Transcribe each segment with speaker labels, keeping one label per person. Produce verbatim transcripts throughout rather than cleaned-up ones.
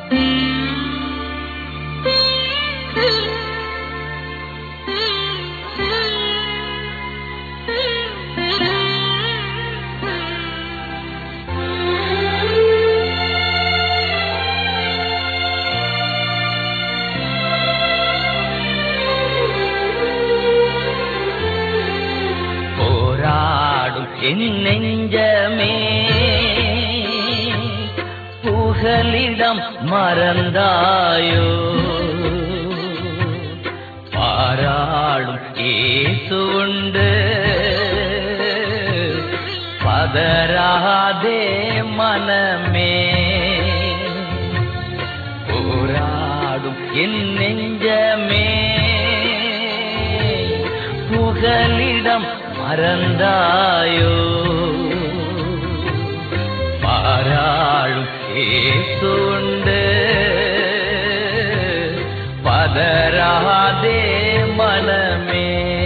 Speaker 1: என் நெஞ்சமே புகலிடம் மறந்தாயோ, பாராளும் இயேசு உண்டு பதறாதே மனமே. போராடும் என் நெஞ்சமே புகலிடம் மறந்தாயோ, பாராளும் இயேசு உண்டு பதறாதே மனமே.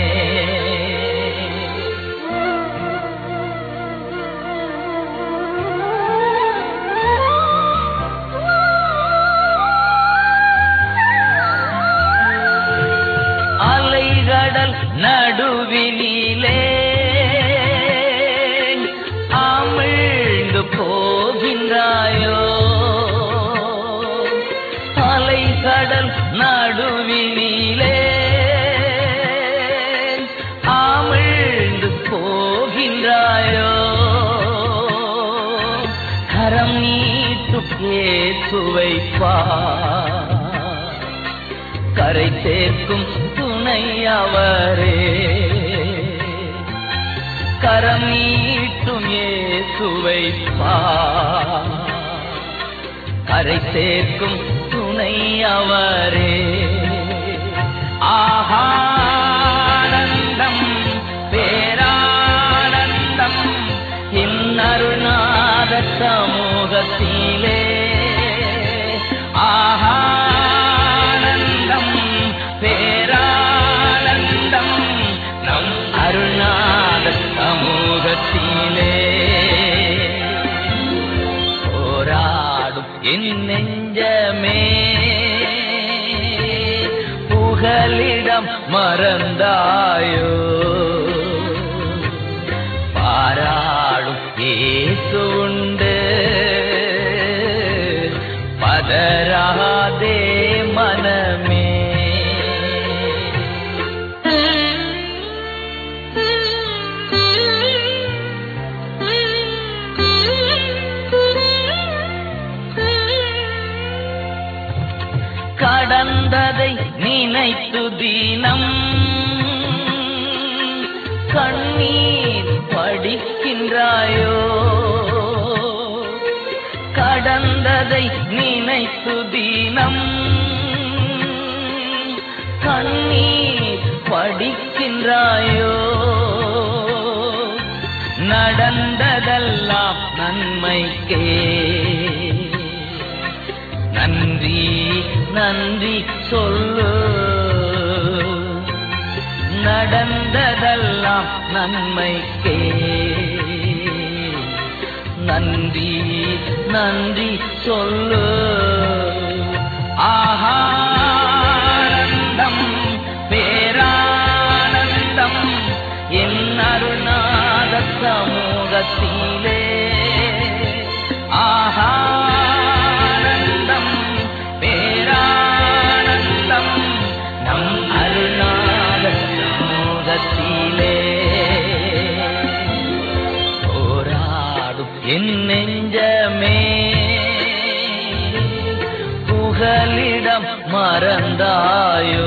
Speaker 1: அலைகடல் நடுவினிலே அமிழ்ந்து போகின்றாயோ, அலைகடல் நடுவினிலே அமிழ்ந்து போகின்றாயோ, கரம் நீட்டு இயேசுவை பார், கரை சேர்க்கும் துணை அவரே. கரம் நீட்டும் இயேசுவை பார், கரை சேர்க்கும் துணை அவரே. ஆனந்தம் பேரானந்தம் இன்னருநாத சமூகத்திலே. ஆஹா பேரானந்தம் நம் அருணாத சமூகத்திலே. போராடும் என் நெஞ்சமே புகலிடம் மறந்தாயோ, பாராடும் இயேசு உண்டு பதறாதே மனமே. கடந்ததை நினைத்து தினம் கண்ணீர் படிக்கின்றாயோ, கடந்ததை நினைத்து தினம் கண்ணீர் படிக்கின்றாயோ, நடந்ததெல்லாம் நன்மைக்கே நன்றி நன்றி சொல்லு, நடந்ததெல்லாம் நன்மைக்கே நன்றி நன்றி சொல்லு. ஆனந்தம் பேரானந்தம் என் அருணாத சமூகத்திலே. ஆனந்தம் பேரானந்தம் நம் அருணாத சமூகத்திலே. போராடும் என் நெஞ்சமே புகலிடம் மறந்தாயோ,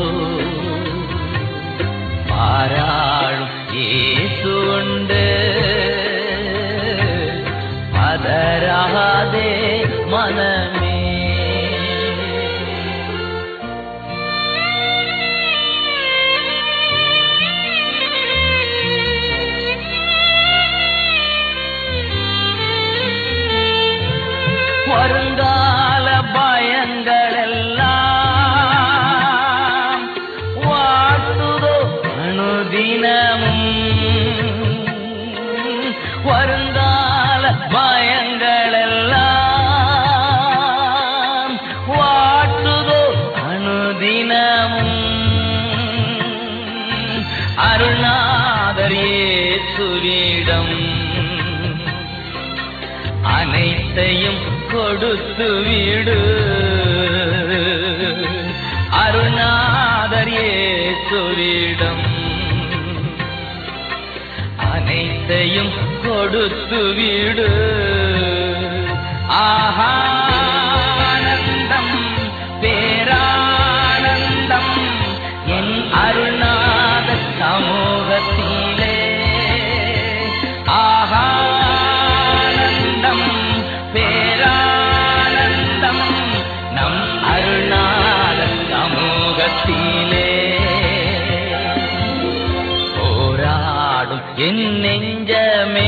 Speaker 1: பாராளும் இயேசு உண்டு பதறாதே மனமே. வருங்கால பயங்கள் எல்லாம் வாட்டுதோ அனுதினமும், வருங்கால பயங்கள் எல்லாம் அனைத்தையும் கொடுத்து விடு. அருணாதர் இயேசுவிடம் அனைத்தையும் கொடுத்து விடு. ஆனந்தம் பேரானந்தம் என் அருணாத சமூகத்திலே. ஆனந்தம் பேரானந்தம் நம் அருணாத சமூகத்திலே. போராடும் என் நெஞ்சமே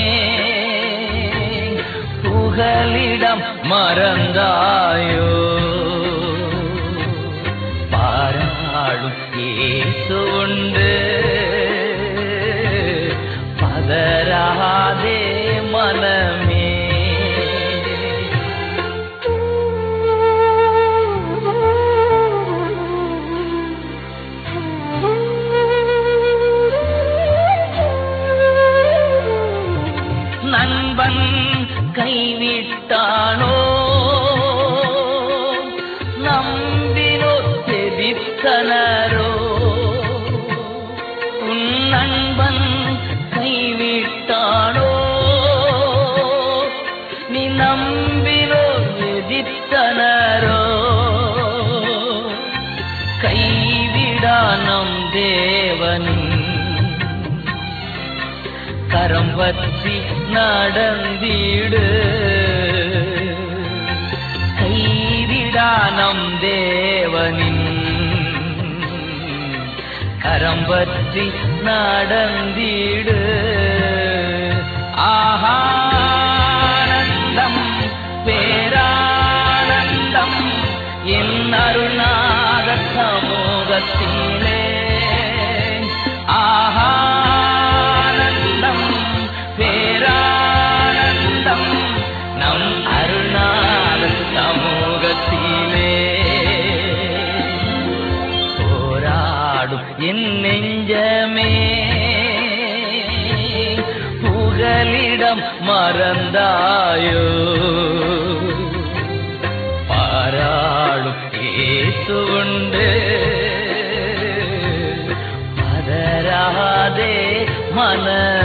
Speaker 1: புகலிடம் மறந்தாயோ. பாராளும் இயேசு உண்டு பதறாதே மனமே. நண்பன் கைவிட்டானோ நம்பினோ தெதித்தனரோ. உன் நண்பன் கைவிட்டானோ நீ நம்பினோ எதிர்த்தனரோ. கைவிடா நம் தேவனின் கரம் பற்றி நடந்திடு. கைவிடா நம் தேவனின் கரம் பற்றி நடந்திடு. ஆனந்தம் பேரானந்தம் என் அருணாத சமூகத்திலே. ஆனந்தம் பேரானந்தம் நம் அருணாத சமூகத்திலே. போராடும் என் நெஞ்சமே புகலிடம் மறந்தாயோ. பாராளும் இயேசு உண்டு பதறாதே மன